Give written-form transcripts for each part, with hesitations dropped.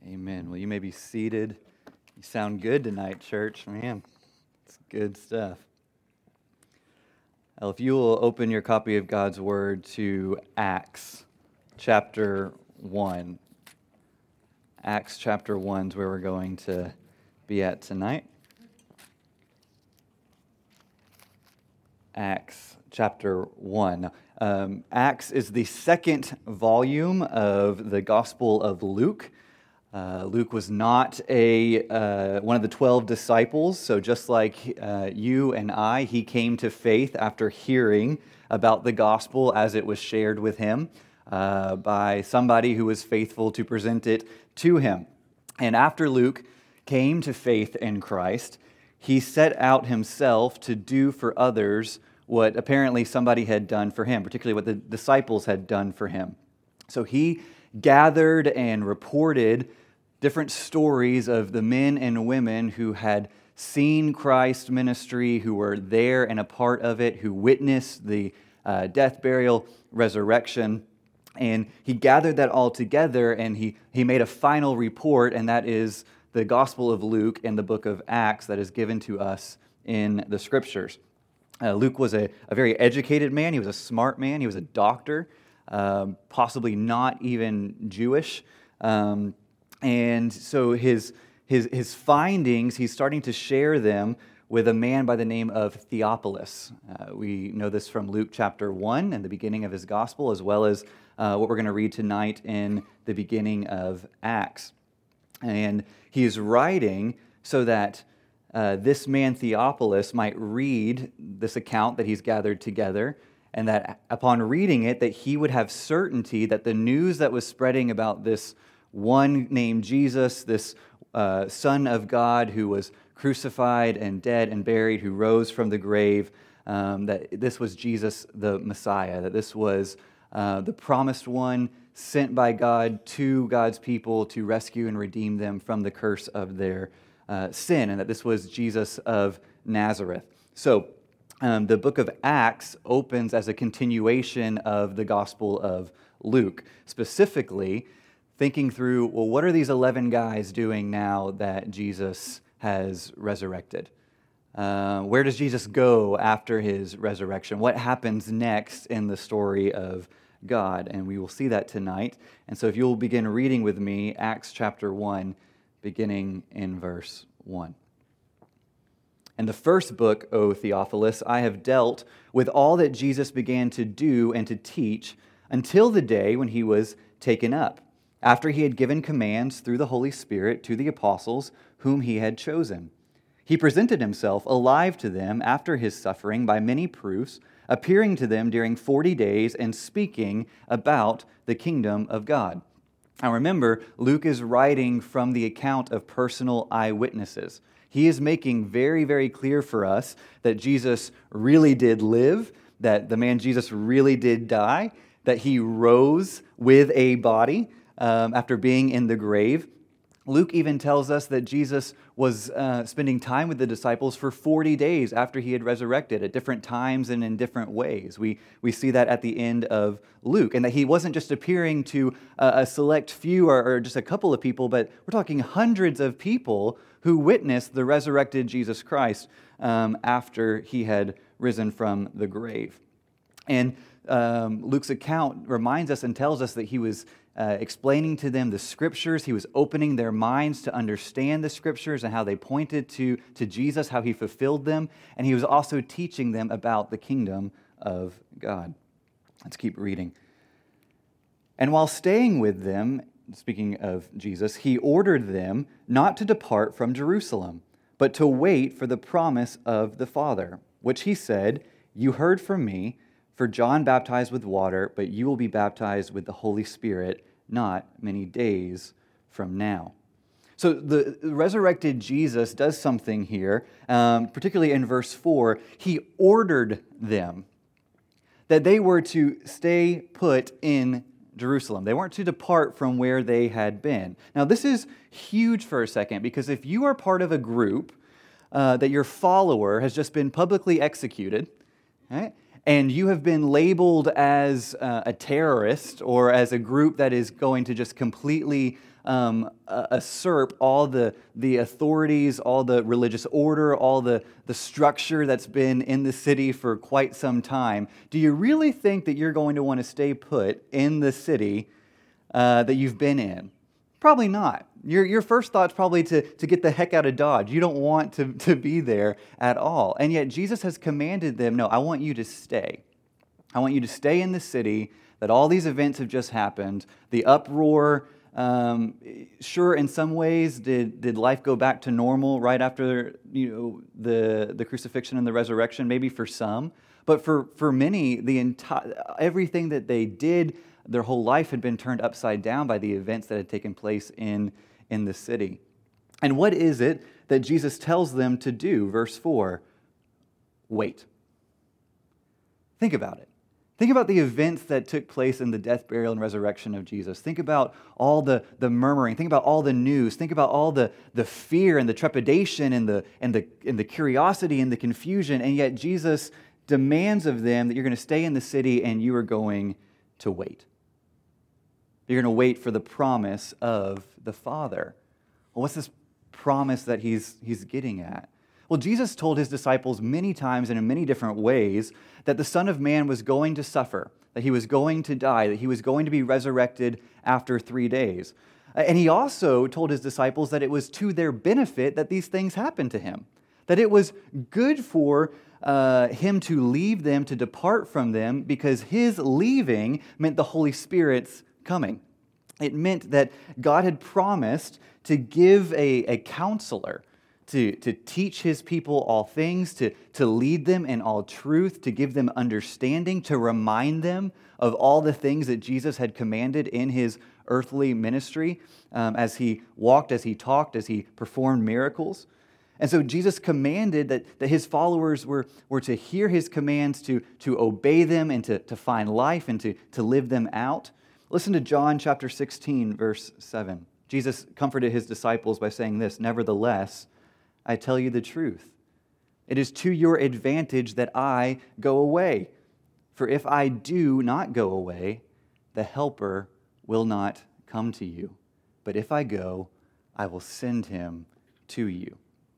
Amen. Well, you may be seated. You sound good tonight, church. Man, it's good stuff. Well, if you will open your copy of God's Word to Acts chapter 1. Acts chapter 1 is where we're going to be at tonight. Acts chapter 1. Acts is the second volume of the Gospel of Luke. Luke was not one of the 12 disciples, so just like you and I, he came to faith after hearing about the gospel as it was shared with him by somebody who was faithful to present it to him. And after Luke came to faith in Christ, he set out himself to do for others what apparently somebody had done for him, particularly what the disciples had done for him. So he gathered and reported different stories of the men and women who had seen Christ's ministry, who were there and a part of it, who witnessed the death, burial, resurrection. And he gathered that all together and he made a final report, and that is the Gospel of Luke and the book of Acts that is given to us in the Scriptures. Luke was a very educated man. He was a smart man. He was a doctor, possibly not even Jewish. And so his findings, he's starting to share them with a man by the name of Theophilus. We know this from Luke chapter 1 and the beginning of his gospel, as well as what we're going to read tonight in the beginning of Acts. And he is writing so that this man Theophilus might read this account that he's gathered together, and that upon reading it, that he would have certainty that the news that was spreading about this one named Jesus, this Son of God who was crucified and dead and buried, who rose from the grave, that this was Jesus the Messiah, that this was the promised one sent by God to God's people to rescue and redeem them from the curse of their sin, and that this was Jesus of Nazareth. So the book of Acts opens as a continuation of the Gospel of Luke, specifically thinking through, well, what are these 11 guys doing now that Jesus has resurrected? Where does Jesus go after his resurrection? What happens next in the story of God? And we will see that tonight. And so if you'll begin reading with me, Acts chapter 1, beginning in verse 1. In the first book, O Theophilus, I have dealt with all that Jesus began to do and to teach until the day when he was taken up, after he had given commands through the Holy Spirit to the apostles whom he had chosen. He presented himself alive to them after his suffering by many proofs, appearing to them during 40 days and speaking about the kingdom of God. Now remember, Luke is writing from the account of personal eyewitnesses. He is making very, very clear for us that Jesus really did live, that the man Jesus really did die, that he rose with a body after being in the grave. Luke even tells us that Jesus was spending time with the disciples for 40 days after he had resurrected at different times and in different ways. We see that at the end of Luke, and that he wasn't just appearing to a select few or just a couple of people, but we're talking hundreds of people who witnessed the resurrected Jesus Christ after he had risen from the grave. And Luke's account reminds us and tells us that he was explaining to them the Scriptures. He was opening their minds to understand the Scriptures and how they pointed to Jesus, how he fulfilled them. And he was also teaching them about the kingdom of God. Let's keep reading. And while staying with them, speaking of Jesus, he ordered them not to depart from Jerusalem, but to wait for the promise of the Father, which he said, "You heard from me, for John baptized with water, but you will be baptized with the Holy Spirit not many days from now." So the resurrected Jesus does something here, particularly in verse 4. He ordered them that they were to stay put in Jerusalem. They weren't to depart from where they had been. Now, this is huge for a second, because if you are part of a group that your follower has just been publicly executed, right? and you have been labeled as a terrorist or as a group that is going to just completely usurp all the authorities, all the religious order, all the structure that's been in the city for quite some time, do you really think that you're going to want to stay put in the city that you've been in? Probably not. Your first thought's probably to get the heck out of Dodge. You don't want to be there at all. And yet Jesus has commanded them, no, I want you to stay. I want you to stay in the city, that all these events have just happened. The uproar, sure, in some ways, did life go back to normal right after the crucifixion and the resurrection? Maybe for some. But for many, everything that they did, their whole life had been turned upside down by the events that had taken place in the city. And what is it that Jesus tells them to do? Verse 4, wait. Think about it. Think about the events that took place in the death, burial, and resurrection of Jesus. Think about all the murmuring. Think about all the news. Think about all the fear and the trepidation and the curiosity and the confusion. And yet Jesus demands of them that you're going to stay in the city and you are going to wait. You're going to wait for the promise of the Father. Well, what's this promise that he's getting at? Well, Jesus told his disciples many times and in many different ways that the Son of Man was going to suffer, that he was going to die, that he was going to be resurrected after 3 days. And he also told his disciples that it was to their benefit that these things happened to him, that it was good for him to leave them, to depart from them, because his leaving meant the Holy Spirit's coming. It meant that God had promised to give a counselor to teach his people all things, to lead them in all truth, to give them understanding, to remind them of all the things that Jesus had commanded in his earthly ministry as he walked, as he talked, as he performed miracles. And so Jesus commanded that his followers were to hear his commands, to obey them, and to find life and to live them out. Listen to John chapter 16, verse 7. Jesus comforted his disciples by saying this, "Nevertheless, I tell you the truth. It is to your advantage that I go away. For if I do not go away, the Helper will not come to you. But if I go, I will send him to you."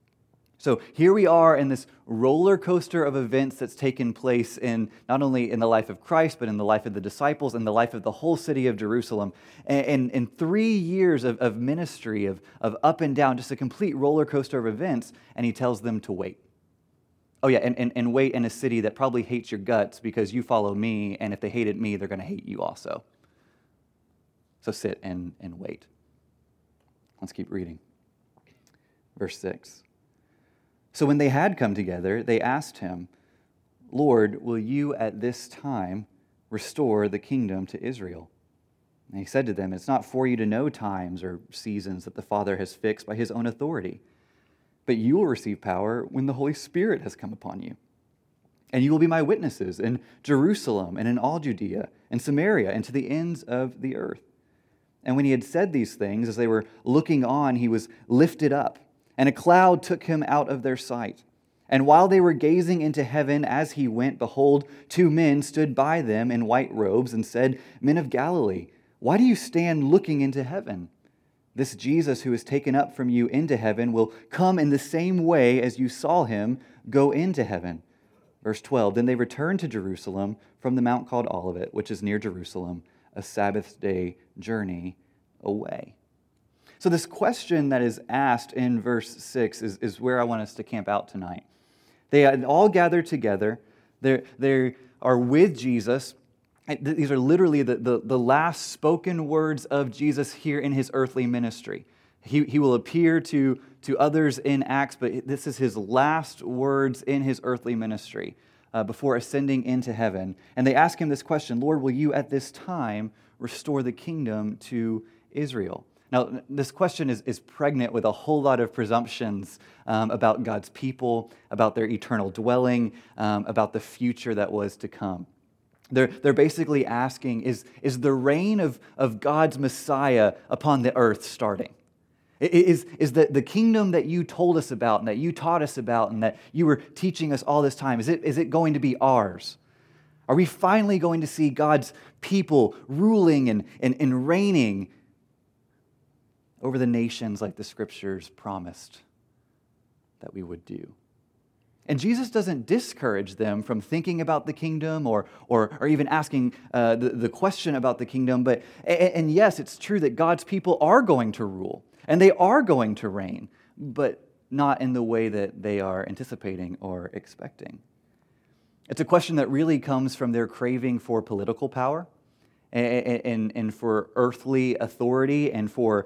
So here we are in this roller coaster of events that's taken place in not only in the life of Christ, but in the life of the disciples and the life of the whole city of Jerusalem. And in 3 years of ministry, of up and down, just a complete roller coaster of events, and he tells them to wait. Oh yeah, and wait in a city that probably hates your guts because you follow me, and if they hated me, they're going to hate you also. So sit and wait. Let's keep reading. Verse 6. So when they had come together, they asked him, "Lord, will you at this time restore the kingdom to Israel?" And he said to them, "It's not for you to know times or seasons that the Father has fixed by his own authority, but you will receive power when the Holy Spirit has come upon you. And you will be my witnesses in Jerusalem and in all Judea and Samaria and to the ends of the earth." And when he had said these things, as they were looking on, he was lifted up, and a cloud took him out of their sight. And while they were gazing into heaven as he went, behold, 2 men stood by them in white robes and said, "Men of Galilee, why do you stand looking into heaven? This Jesus who is taken up from you into heaven will come in the same way as you saw him go into heaven." Verse 12, then they returned to Jerusalem from the mount called Olivet, which is near Jerusalem, a Sabbath day journey away. So this question that is asked in verse 6 is where I want us to camp out tonight. They had all gathered together. They are with Jesus. These are literally the last spoken words of Jesus here in his earthly ministry. He will appear to others in Acts, but this is his last words in his earthly ministry before ascending into heaven. And they ask him this question, "Lord, will you at this time restore the kingdom to Israel?" Now, this question is pregnant with a whole lot of presumptions about God's people, about their eternal dwelling, about the future that was to come. They're basically asking, is the reign of God's Messiah upon the earth starting? Is the kingdom that you told us about and that you taught us about and that you were teaching us all this time, is it going to be ours? Are we finally going to see God's people ruling and reigning over the nations like the Scriptures promised that we would do? And Jesus doesn't discourage them from thinking about the kingdom or even asking the question about the kingdom. And yes, it's true that God's people are going to rule and they are going to reign, but not in the way that they are anticipating or expecting. It's a question that really comes from their craving for political power and for earthly authority and for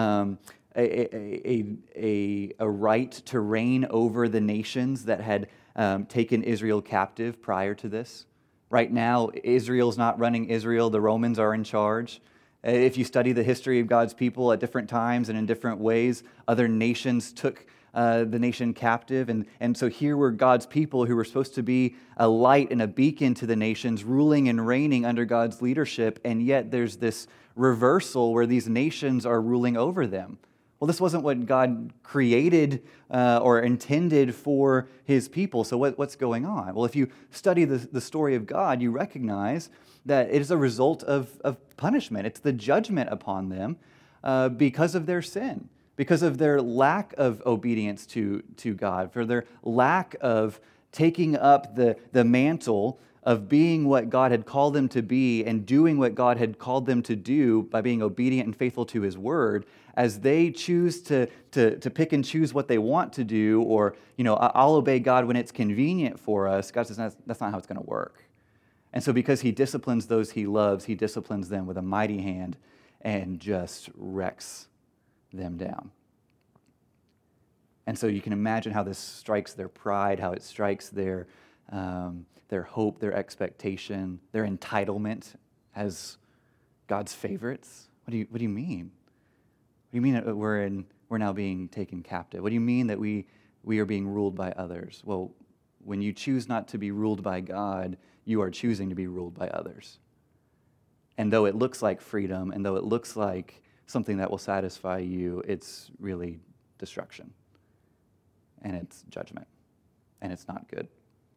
a right to reign over the nations that had taken Israel captive prior to this. Right now, Israel's not running Israel. The Romans are in charge. If you study the history of God's people at different times and in different ways, other nations took the nation captive. And so here were God's people who were supposed to be a light and a beacon to the nations, ruling and reigning under God's leadership. And yet there's this reversal where these nations are ruling over them. Well, this wasn't what God created or intended for his people. So what's going on? Well, if you study the story of God, you recognize that it is a result of punishment. It's the judgment upon them because of their sin, because of their lack of obedience to God, for their lack of taking up the mantle of being what God had called them to be and doing what God had called them to do by being obedient and faithful to his word. As they choose to pick and choose what they want to do, or, I'll obey God when it's convenient for us, God says that's not how it's going to work. And so because he disciplines those he loves, he disciplines them with a mighty hand and just wrecks them down. And so you can imagine how this strikes their pride, how it strikes their hope, their expectation, their entitlement as God's favorites. What do you mean? What do you mean that we're now being taken captive? What do you mean that we are being ruled by others? Well, when you choose not to be ruled by God, you are choosing to be ruled by others. And though it looks like freedom, and though it looks like something that will satisfy you, it's really destruction. And it's judgment. And it's not good.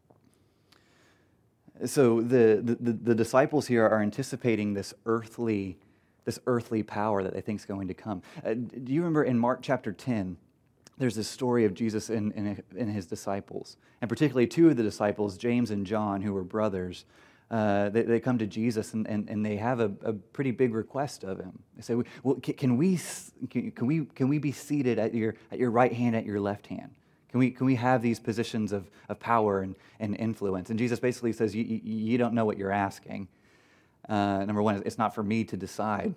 So the disciples here are anticipating this earthly power that they think is going to come. Do you remember in Mark chapter 10, there's this story of Jesus and his disciples, and particularly two of the disciples, James and John, who were brothers. They come to Jesus and they have a pretty big request of him. They say, "Well, can we be seated at your right hand, at your left hand? Can we have these positions of power and influence?" And Jesus basically says, you don't know what you're asking. Number one, it's not for me to decide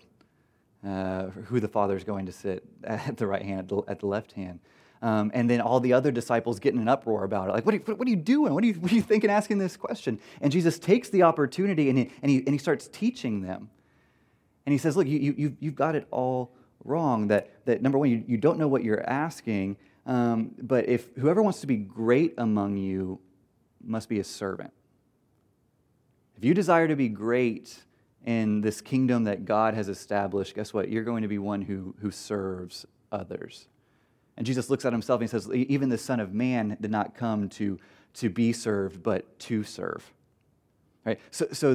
who the Father is going to sit at the right hand, at the left hand. And then all the other disciples get in an uproar about it. Like, what are you doing? What are you thinking asking this question? And Jesus takes the opportunity and he starts teaching them. And he says, look, you've got it all wrong. That number one, you don't know what you're asking. But if whoever wants to be great among you must be a servant. If you desire to be great in this kingdom that God has established, guess what? You're going to be one who serves others. And Jesus looks at himself and he says, even the Son of Man did not come to be served, but to serve. Right? So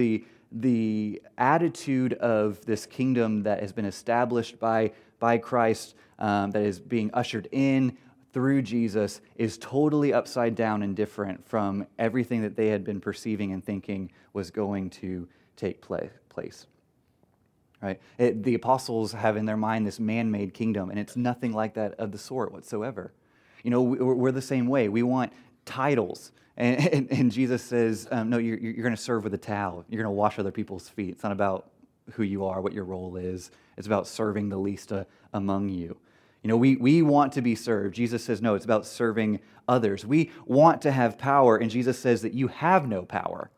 the attitude of this kingdom that has been established by Christ, that is being ushered in through Jesus, is totally upside down and different from everything that they had been perceiving and thinking was going to take place. Right? The apostles have in their mind this man-made kingdom, and it's nothing like that of the sort whatsoever. We're the same way. We want titles, and Jesus says, no, you're going to serve with a towel. You're going to wash other people's feet. It's not about who you are, what your role is. It's about serving the least among you. We want to be served. Jesus says, no, it's about serving others. We want to have power, and Jesus says that you have no power.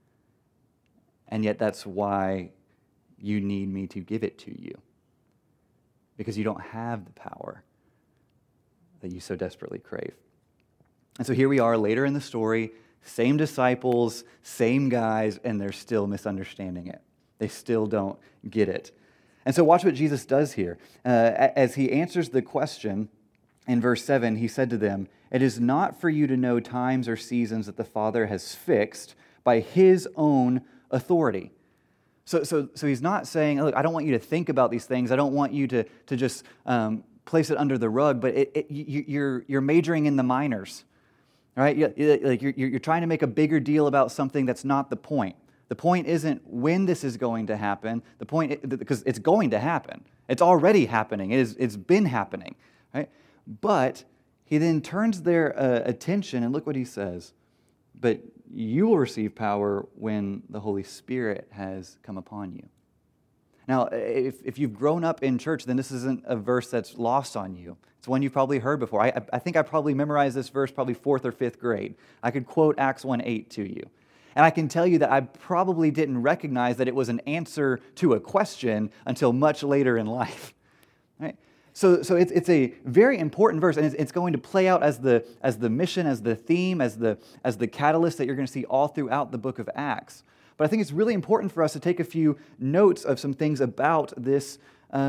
And yet that's why you need me to give it to you. Because you don't have the power that you so desperately crave. And so here we are later in the story, same disciples, same guys, and they're still misunderstanding it. They still don't get it. And so watch what Jesus does here. As he answers the question in verse 7, he said to them, "It is not for you to know times or seasons that the Father has fixed, by his own authority. So he's not saying, look, I don't want you to think about these things. I don't want you to just place it under the rug, but you're majoring in the minors, right? You're trying to make a bigger deal about something that's not the point. The point isn't when this is going to happen. The point, because it's going to happen. It's already happening. It's been happening, right? But he then turns their attention, and look what he says. But you will receive power when the Holy Spirit has come upon you. Now, if you've grown up in church, then this isn't a verse that's lost on you. It's one you've probably heard before. I think I probably memorized this verse probably 4th or 5th grade. I could quote Acts 1:8 to you. And I can tell you that I probably didn't recognize that it was an answer to a question until much later in life. Right? So it's a very important verse, and it's going to play out as the mission, as the theme, as the catalyst that you're going to see all throughout the book of Acts. But I think it's really important for us to take a few notes of some things about this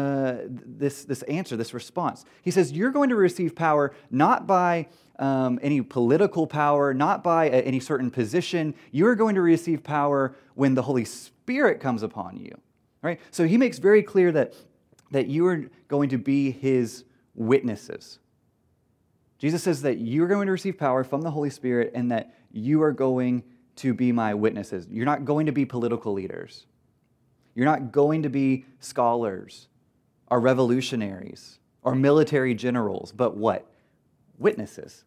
answer, this response. He says, you're going to receive power not by any political power, not by any certain position. You're going to receive power when the Holy Spirit comes upon you. Right? So he makes very clear that you are going to be his witnesses. Jesus says that you're going to receive power from the Holy Spirit and that you are going to be my witnesses. You're not going to be political leaders. You're not going to be scholars or revolutionaries or military generals, but what? Witnesses.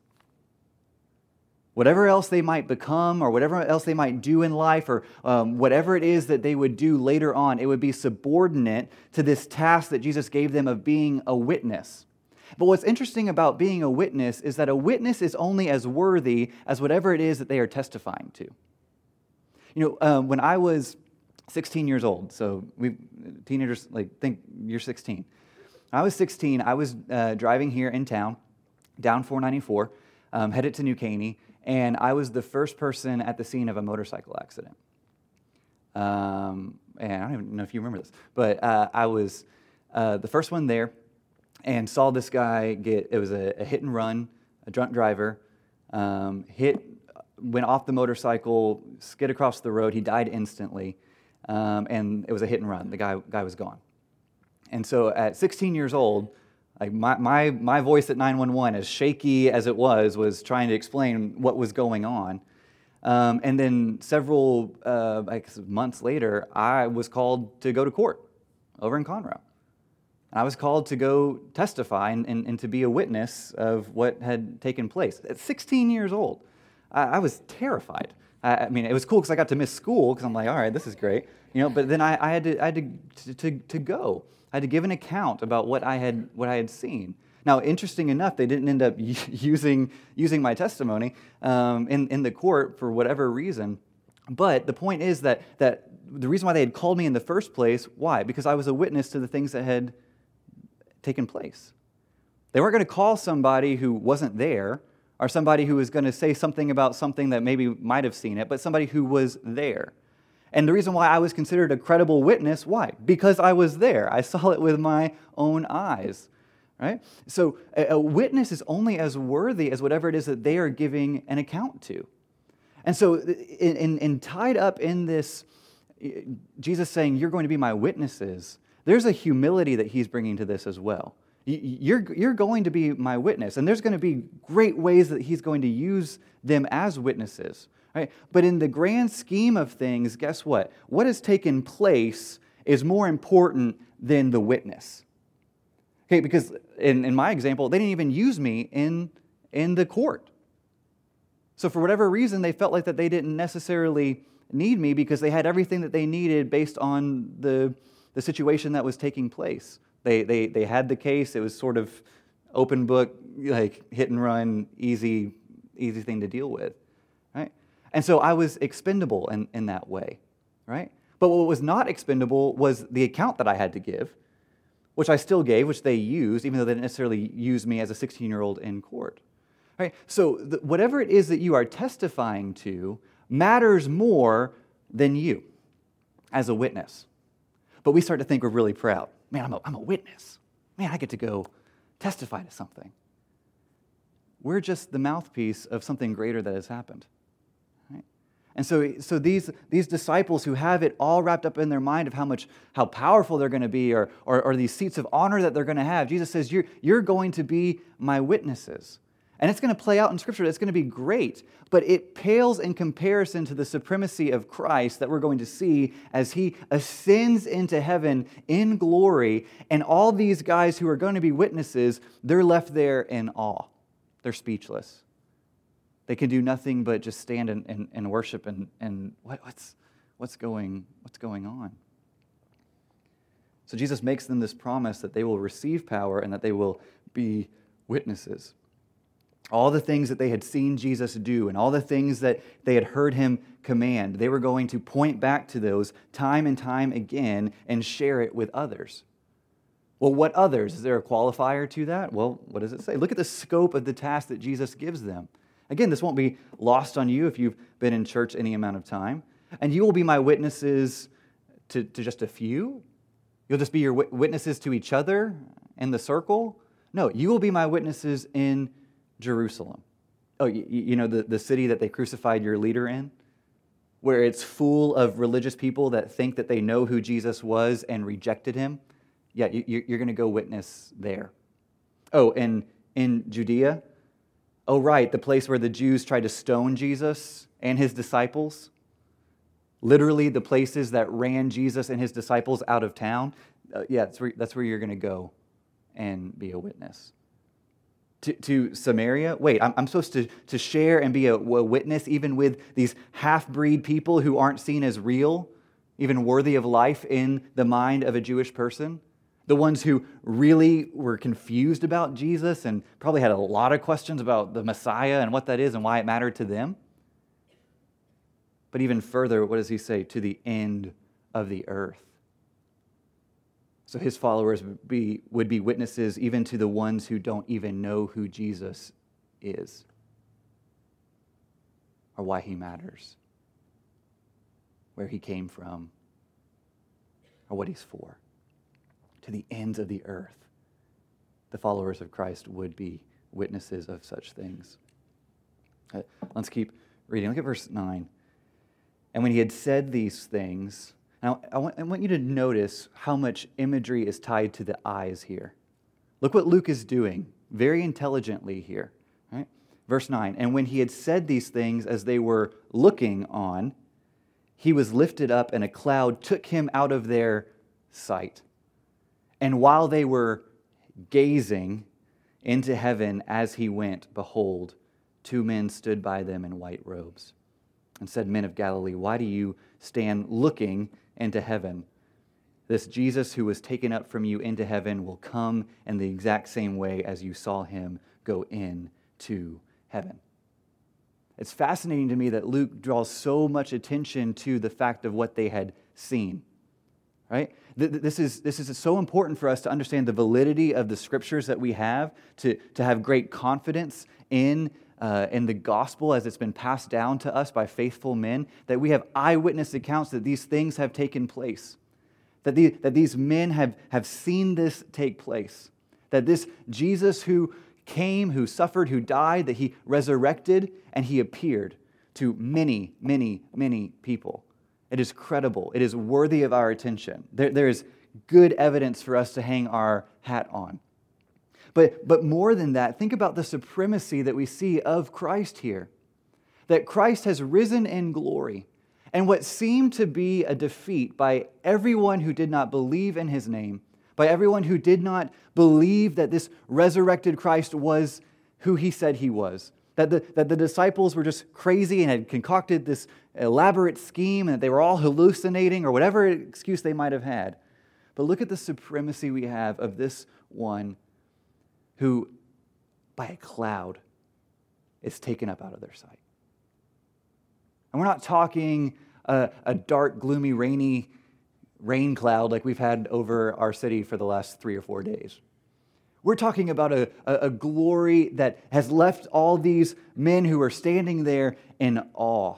Whatever else they might become or whatever else they might do in life or whatever it is that they would do later on, it would be subordinate to this task that Jesus gave them of being a witness. But what's interesting about being a witness is that a witness is only as worthy as whatever it is that they are testifying to. You know, when I was 16 years old, so teenagers think you're 16. When I was 16, I was driving here in town, down 494, headed to New Caney, and I was the first person at the scene of a motorcycle accident. And I don't even know if you remember this, but I was the first one there and saw this guy it was a hit and run, a drunk driver, went off the motorcycle, skid across the road, he died instantly, and it was a hit and run. The guy was gone. And so at 16 years old, like my voice at 911, as shaky as it was trying to explain what was going on. And then several months later, I was called to go to court over in Conroe. And I was called to go testify and to be a witness of what had taken place. At 16 years old, I was terrified. I mean, it was cool because I got to miss school because I'm like, all right, this is great, you know. But then I had to go. I had to give an account about what I had seen. Now, interesting enough, they didn't end up using my testimony in the court for whatever reason. But the point is that the reason why they had called me in the first place, why? Because I was a witness to the things that had taken place. They weren't going to call somebody who wasn't there or somebody who was going to say something about something that maybe might have seen it, but somebody who was there. And the reason why I was considered a credible witness, why? Because I was there. I saw it with my own eyes, right? So a witness is only as worthy as whatever it is that they are giving an account to. And so in tied up in this, Jesus saying, you're going to be my witnesses, there's a humility that he's bringing to this as well. You're going to be my witness, and there's going to be great ways that he's going to use them as witnesses. Right? But in the grand scheme of things, guess what? What has taken place is more important than the witness. Okay, because in my example, they didn't even use me in the court. So for whatever reason, they felt like that they didn't necessarily need me because they had everything that they needed based on the situation that was taking place. They had the case. It was sort of open book, like hit and run, easy thing to deal with, right? And so I was expendable in that way, right? But what was not expendable was the account that I had to give, which I still gave, which they used, even though they didn't necessarily use me as a 16-year-old in court. Right? So whatever it is that you are testifying to matters more than you as a witness. But we start to think we're really proud. Man, I'm a witness. Man, I get to go testify to something. We're just the mouthpiece of something greater that has happened. Right? And so these disciples who have it all wrapped up in their mind of how powerful they're going to be or these seats of honor that they're going to have, Jesus says, you're going to be my witnesses. And it's going to play out in Scripture. It's going to be great. But it pales in comparison to the supremacy of Christ that we're going to see as he ascends into heaven in glory. And all these guys who are going to be witnesses, they're left there in awe. They're speechless. They can do nothing but just stand and worship and what's going on? So Jesus makes them this promise that they will receive power and that they will be witnesses. All the things that they had seen Jesus do and all the things that they had heard him command, they were going to point back to those time and time again and share it with others. Well, what others? Is there a qualifier to that? Well, what does it say? Look at the scope of the task that Jesus gives them. Again, this won't be lost on you if you've been in church any amount of time. And you will be my witnesses to just a few. You'll just be your witnesses to each other in the circle. No, you will be my witnesses in Jerusalem. Oh, you know the city that they crucified your leader in? Where it's full of religious people that think that they know who Jesus was and rejected him? Yeah, you're going to go witness there. Oh, and in Judea? Oh, right, the place where the Jews tried to stone Jesus and his disciples. Literally the places that ran Jesus and his disciples out of town. That's where you're going to go and be a witness. To Samaria? Wait, I'm supposed to share and be a witness even with these half-breed people who aren't seen as real, even worthy of life in the mind of a Jewish person? The ones who really were confused about Jesus and probably had a lot of questions about the Messiah and what that is and why it mattered to them. But even further, what does he say? To the end of the earth. So his followers would be witnesses even to the ones who don't even know who Jesus is or why he matters, where he came from, or what he's for. To the ends of the earth, the followers of Christ would be witnesses of such things. Let's keep reading. Look at verse 9. And when he had said these things, now I want you to notice how much imagery is tied to the eyes here. Look what Luke is doing very intelligently here. Right? Verse 9, and when he had said these things as they were looking on, he was lifted up and a cloud took him out of their sight. And while they were gazing into heaven as he went, behold, two men stood by them in white robes and said, Men of Galilee, why do you stand looking into heaven? This Jesus who was taken up from you into heaven will come in the exact same way as you saw him go into heaven. It's fascinating to me that Luke draws so much attention to the fact of what they had seen. Right? This is so important for us to understand the validity of the scriptures that we have, to have great confidence in the gospel as it's been passed down to us by faithful men, that we have eyewitness accounts that these things have taken place, that these men have seen this take place, that this Jesus who came, who suffered, who died, that he resurrected, and he appeared to many, many, many people. It is credible. It is worthy of our attention. There is good evidence for us to hang our hat on. But more than that, think about the supremacy that we see of Christ here. That Christ has risen in glory. And what seemed to be a defeat by everyone who did not believe in his name, by everyone who did not believe that this resurrected Christ was who he said he was, that the disciples were just crazy and had concocted this elaborate scheme and that they were all hallucinating or whatever excuse they might have had. But look at the supremacy we have of this one who, by a cloud, is taken up out of their sight. And we're not talking a dark, gloomy, rainy rain cloud like we've had over our city for the last 3 or 4 days. We're talking about a glory that has left all these men who are standing there in awe.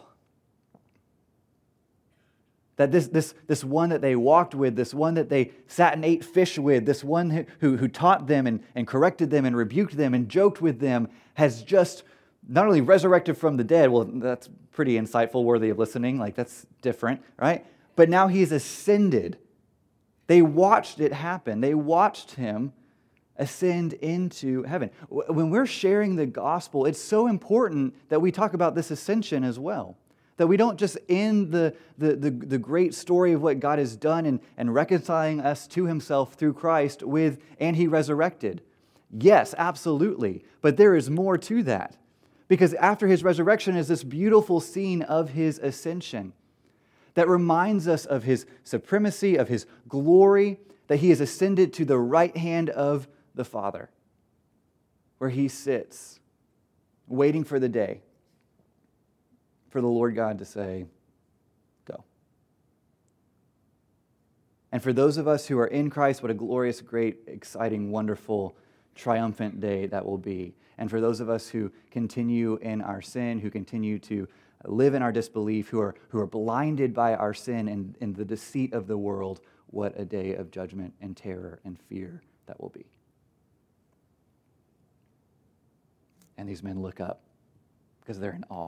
That this one that they walked with, this one that they sat and ate fish with, this one who taught them and corrected them and rebuked them and joked with them, has just not only resurrected from the dead, well, that's pretty insightful, worthy of listening. Like, that's different, right? But now he's ascended. They watched it happen. They watched him ascend into heaven. When we're sharing the gospel, it's so important that we talk about this ascension as well. That we don't just end the great story of what God has done and reconciling us to himself through Christ with, and he resurrected. Yes, absolutely. But there is more to that. Because after his resurrection is this beautiful scene of his ascension that reminds us of his supremacy, of his glory, that he has ascended to the right hand of the Father, where he sits, waiting for the day for the Lord God to say, go. And for those of us who are in Christ, what a glorious, great, exciting, wonderful, triumphant day that will be. And for those of us who continue in our sin, who continue to live in our disbelief, who are blinded by our sin and the deceit of the world, what a day of judgment and terror and fear that will be. And these men look up because they're in awe.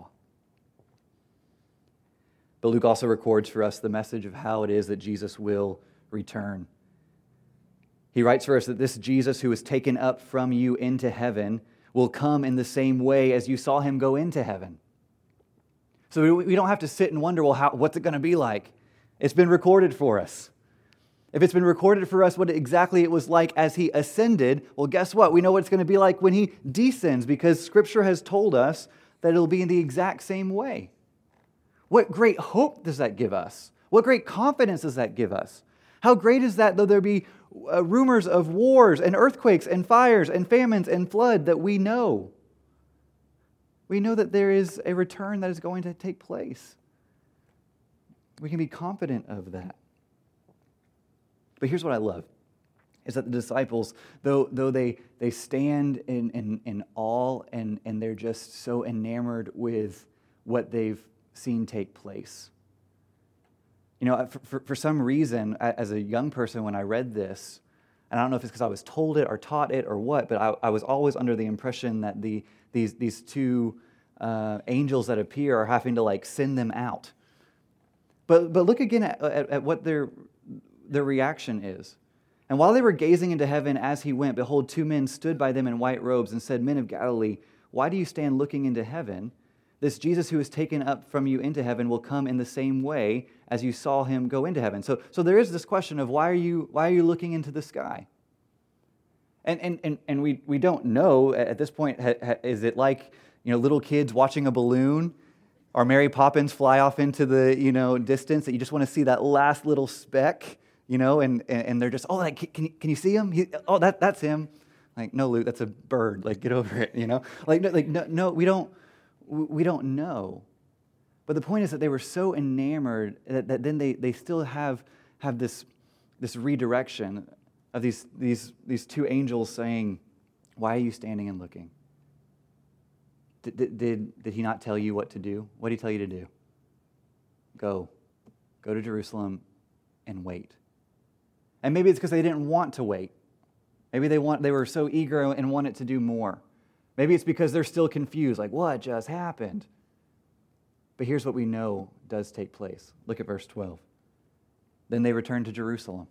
But Luke also records for us the message of how it is that Jesus will return. He writes for us that this Jesus who was taken up from you into heaven will come in the same way as you saw him go into heaven. So we don't have to sit and wonder, well, what's it going to be like? It's been recorded for us. If it's been recorded for us what exactly it was like as he ascended, well, guess what? We know what it's going to be like when he descends, because Scripture has told us that it'll be in the exact same way. What great hope does that give us? What great confidence does that give us? How great is that, though there be rumors of wars and earthquakes and fires and famines and flood, that we know. We know that there is a return that is going to take place. We can be confident of that. But here's what I love, is that the disciples, though they stand in awe and they're just so enamored with what they've seen take place. You know, for some reason, as a young person, when I read this, and I don't know if it's because I was told it or taught it or what, but I was always under the impression that these two angels that appear are having to like send them out. But look again at what their reaction is. And while they were gazing into heaven as he went, behold, two men stood by them in white robes and said, Men of Galilee, why do you stand looking into heaven? This Jesus who is taken up from you into heaven will come in the same way as you saw him go into heaven. So there is this question of why are you looking into the sky? And we don't know at this point. Is it like, you know, little kids watching a balloon, or Mary Poppins fly off into the, you know, distance that you just want to see that last little speck, you know, and they're just, oh, like, can you see him? That's him. Like, no, Luke, that's a bird. Like, get over it, you know. No, we don't know. But the point is that they were so enamored that then they still have this redirection of these two angels saying, why are you standing and looking? Did he not tell you what to do? What did he tell you to do? Go to Jerusalem and wait. And maybe it's because they didn't want to wait. Maybe they were so eager and wanted to do more. Maybe it's because they're still confused, like, what just happened? But here's what we know does take place. Look at verse 12. Then they returned to Jerusalem.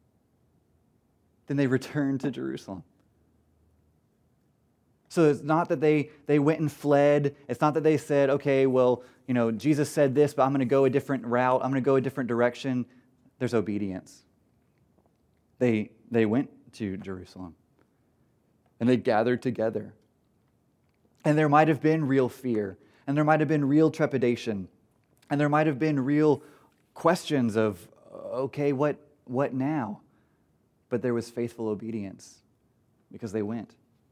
So it's not that they went and fled. It's not that they said, okay, well, you know, Jesus said this, but I'm going to go a different route. I'm going to go a different direction. There's obedience. They went to Jerusalem. And they gathered together. And there might have been real fear. And there might have been real trepidation. And there might have been real questions of, okay, what now? But there was faithful obedience because they went.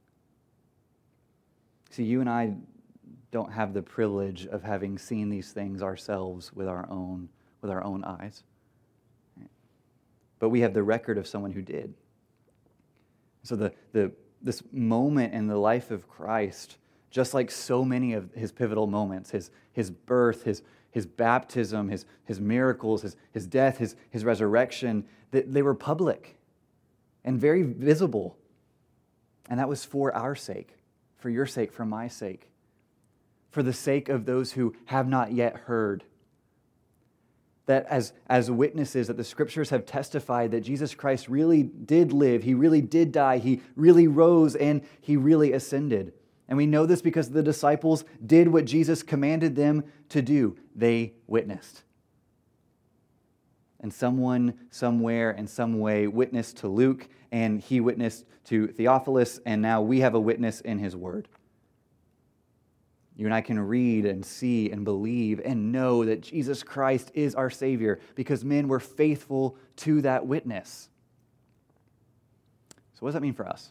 See, you and I don't have the privilege of having seen these things ourselves with our own eyes. But we have the record of someone who did. So this moment in the life of Christ, just like so many of his pivotal moments, his birth, his baptism, his miracles, his death, his resurrection, they were public and very visible. And that was for our sake, for your sake, for my sake. for the sake of those who have not yet heard. That as witnesses, that the scriptures have testified that Jesus Christ really did live, he really did die, he really rose, and he really ascended. And we know this because the disciples did what Jesus commanded them to do. They witnessed. And someone, somewhere, in some way witnessed to Luke, and he witnessed to Theophilus, and now we have a witness in his word. You and I can read and see and believe and know that Jesus Christ is our Savior because men were faithful to that witness. So what does that mean for us?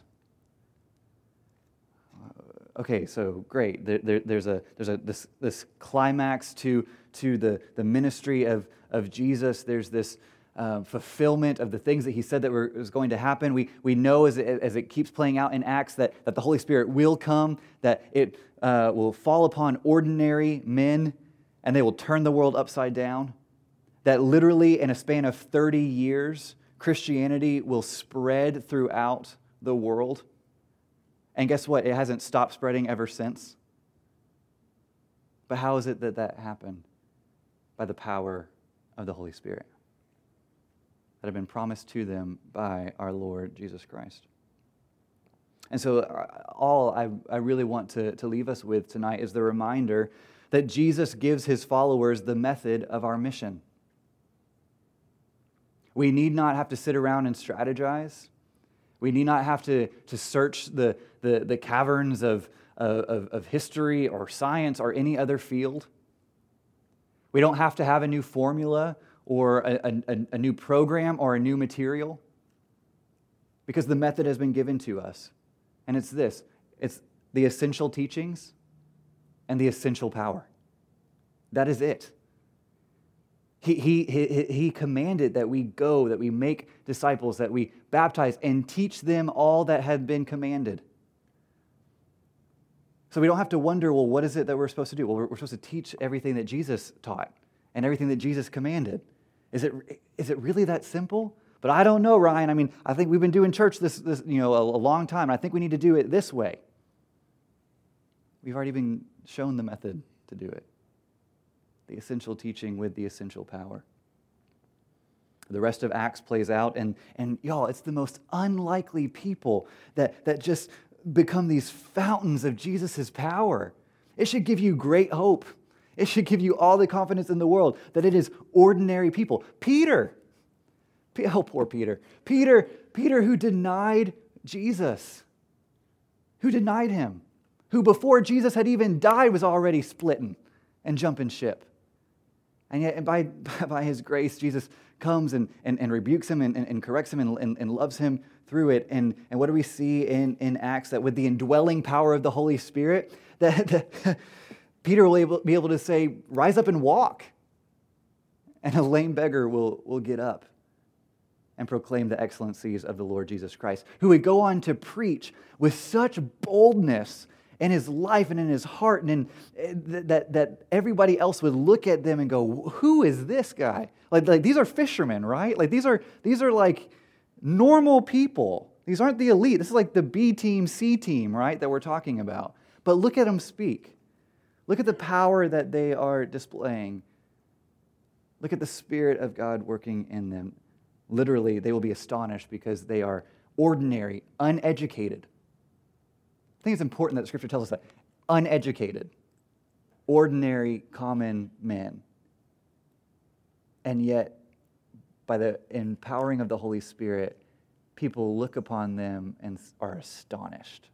Okay, so great. There's this climax to the ministry of Jesus. There's this fulfillment of the things that he said that was going to happen. We know as it keeps playing out in Acts that the Holy Spirit will come, that it will fall upon ordinary men, and they will turn the world upside down. That literally in a span of 30 years, Christianity will spread throughout the world. And guess what? It hasn't stopped spreading ever since. But how is it that happened? By the power of the Holy Spirit that have been promised to them by our Lord Jesus Christ. And so all I really want to leave us with tonight is the reminder that Jesus gives his followers the method of our mission. We need not have to sit around and strategize. We need not have to search the caverns of history or science or any other field. We don't have to have a new formula or a new program or a new material, because the method has been given to us. And it's this. It's the essential teachings and the essential power. That is it. He commanded that we go, that we make disciples, that we baptize and teach them all that had been commanded. So we don't have to wonder, well, what is it that we're supposed to do? Well, we're supposed to teach everything that Jesus taught and everything that Jesus commanded. Is it really that simple? But I don't know, Ryan. I mean, I think we've been doing church this a long time, and I think we need to do it this way. We've already been shown the method to do it. The essential teaching with the essential power. The rest of Acts plays out, and y'all, it's the most unlikely people that just become these fountains of Jesus' power. It should give you great hope. It should give you all the confidence in the world that it is ordinary people. Peter, oh, poor Peter. Peter who denied Jesus, who denied him, who before Jesus had even died was already splitting and jumping ship. And yet by his grace, Jesus comes and rebukes him and corrects him and loves him through it. And what do we see in Acts? That with the indwelling power of the Holy Spirit, that Peter will be able to say, rise up and walk. And a lame beggar will get up and proclaim the excellencies of the Lord Jesus Christ, who would go on to preach with such boldness in his life and in his heart, and that everybody else would look at them and go, who is this guy? Like these are fishermen, right? Like these are like normal people. These aren't the elite. This is like the B team, C team, right, that we're talking about. But look at them speak. Look at the power that they are displaying. Look at the Spirit of God working in them. Literally, they will be astonished because they are ordinary, uneducated. I think it's important that the Scripture tells us that. Uneducated, ordinary, common men. And yet, by the empowering of the Holy Spirit, people look upon them and are astonished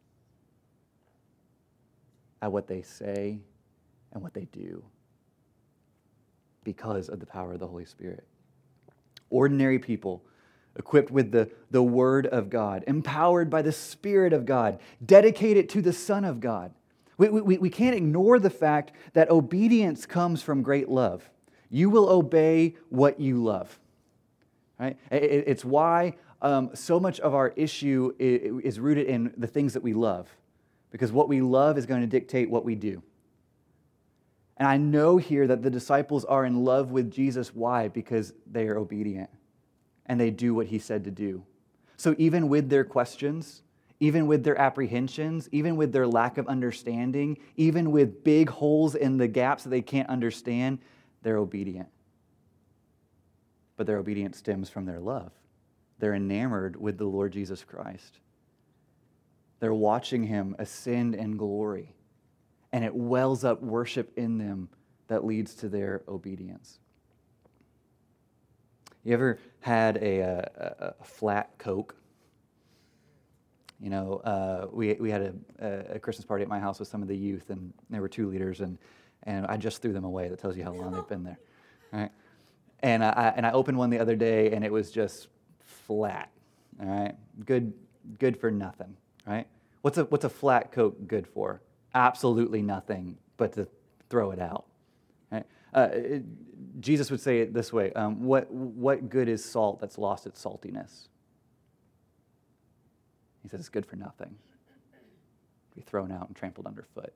at what they say and what they do because of the power of the Holy Spirit. Ordinary people equipped with the Word of God, empowered by the Spirit of God, dedicated to the Son of God. We can't ignore the fact that obedience comes from great love. You will obey what you love. Right? It's why so much of our issue is rooted in the things that we love, because what we love is going to dictate what we do. And I know here that the disciples are in love with Jesus. Why? Because they are obedient and they do what he said to do. So even with their questions, even with their apprehensions, even with their lack of understanding, even with big holes in the gaps that they can't understand, they're obedient. But their obedience stems from their love. They're enamored with the Lord Jesus Christ. They're watching him ascend in glory, and it wells up worship in them that leads to their obedience. You ever had a flat Coke? You know, we had a Christmas party at my house with some of the youth, and there were 2 liters, and I just threw them away. That tells you how long they've been there, right? And I opened one the other day, and it was just flat. All right, good for nothing, right? What's a flat Coke good for? Absolutely nothing, but to throw it out. Right? Jesus would say it this way: what good is salt that's lost its saltiness? He says it's good for nothing. Be thrown out and trampled underfoot.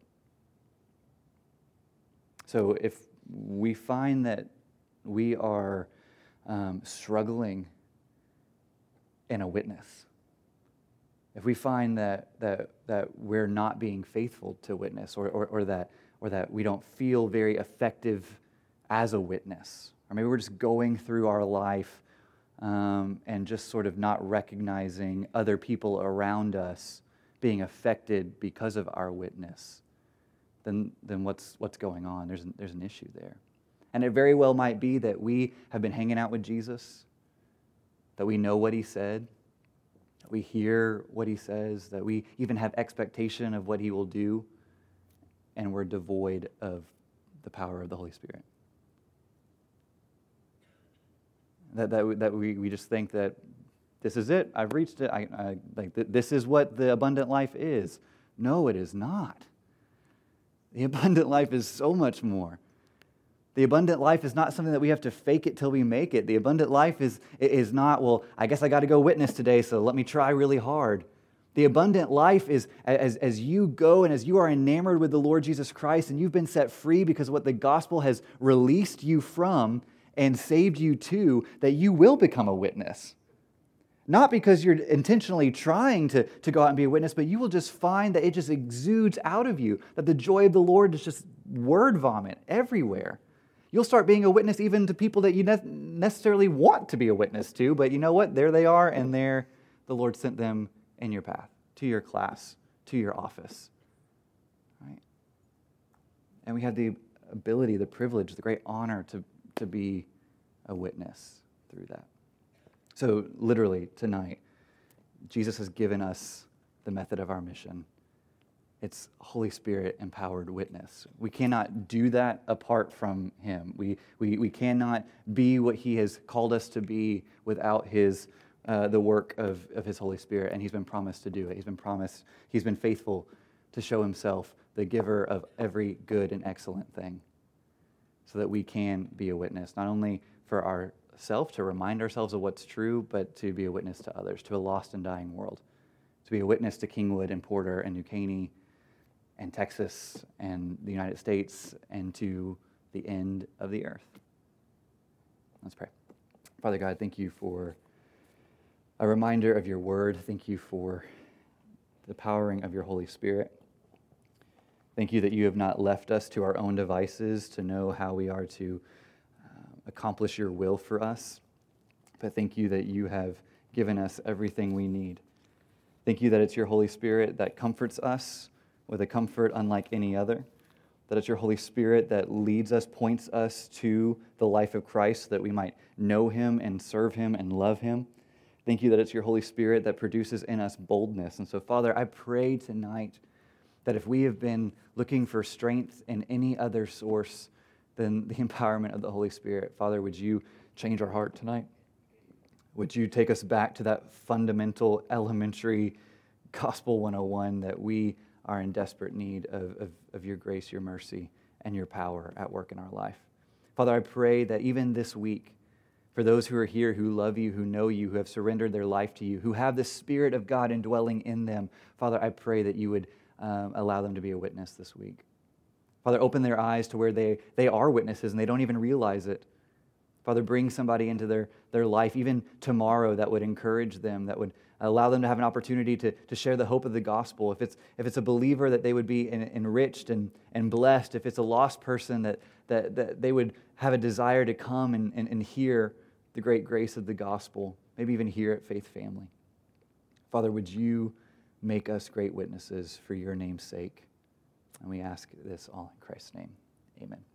So if we find that we are struggling in a witness, if we find that we're not being faithful to witness, or that we don't feel very effective as a witness, or maybe we're just going through our life and just sort of not recognizing other people around us being affected because of our witness, then what's going on? There's an issue there. And it very well might be that we have been hanging out with Jesus, that we know what he said, that we hear what he says, that we even have expectation of what he will do, and we're devoid of the power of the Holy Spirit. That we just think that this is it, I've reached it, this is what the abundant life is. No, it is not. The abundant life is so much more. The abundant life is not something that we have to fake it till we make it. The abundant life is not, well, I guess I got to go witness today, so let me try really hard. The abundant life is as you go and as you are enamored with the Lord Jesus Christ and you've been set free because of what the gospel has released you from and saved you to, that you will become a witness. Not because you're intentionally trying to go out and be a witness, but you will just find that it just exudes out of you, that the joy of the Lord is just word vomit everywhere. You'll start being a witness even to people that you necessarily want to be a witness to, but you know what? There they are, and there the Lord sent them in your path, to your class, to your office. Right? And we have the ability, the privilege, the great honor to be a witness through that. So literally tonight, Jesus has given us the method of our mission. It's Holy Spirit empowered witness. We cannot do that apart from him. We cannot be what he has called us to be without the work of his Holy Spirit, and he's been promised to do it. He's been faithful to show himself the giver of every good and excellent thing, so that we can be a witness, not only for ourselves, to remind ourselves of what's true, but to be a witness to others, to a lost and dying world, to be a witness to Kingwood and Porter and New Caney and Texas and the United States and to the end of the earth. Let's pray. Father God, thank you for a reminder of your word. Thank you for the powering of your Holy Spirit. Thank you that you have not left us to our own devices to know how we are to accomplish your will for us. But thank you that you have given us everything we need. Thank you that it's your Holy Spirit that comforts us with a comfort unlike any other. That it's your Holy Spirit that leads us, points us to the life of Christ, so that we might know him and serve him and love him. Thank you that it's your Holy Spirit that produces in us boldness. And so, Father, I pray tonight that if we have been looking for strength in any other source than the empowerment of the Holy Spirit, Father, would you change our heart tonight? Would you take us back to that fundamental, elementary Gospel 101 that we are in desperate need of your grace, your mercy, and your power at work in our life? Father, I pray that even this week, for those who are here who love you, who know you, who have surrendered their life to you, who have the Spirit of God indwelling in them, Father, I pray that you would allow them to be a witness this week. Father, open their eyes to where they are witnesses and they don't even realize it. Father, bring somebody into their life, even tomorrow, that would encourage them, that would Allow them to have an opportunity to share the hope of the gospel. If it's a believer, that they would be enriched and blessed. If it's a lost person, that they would have a desire to come and hear the great grace of the gospel, maybe even here at Faith Family. Father, would you make us great witnesses for your name's sake? And we ask this all in Christ's name. Amen.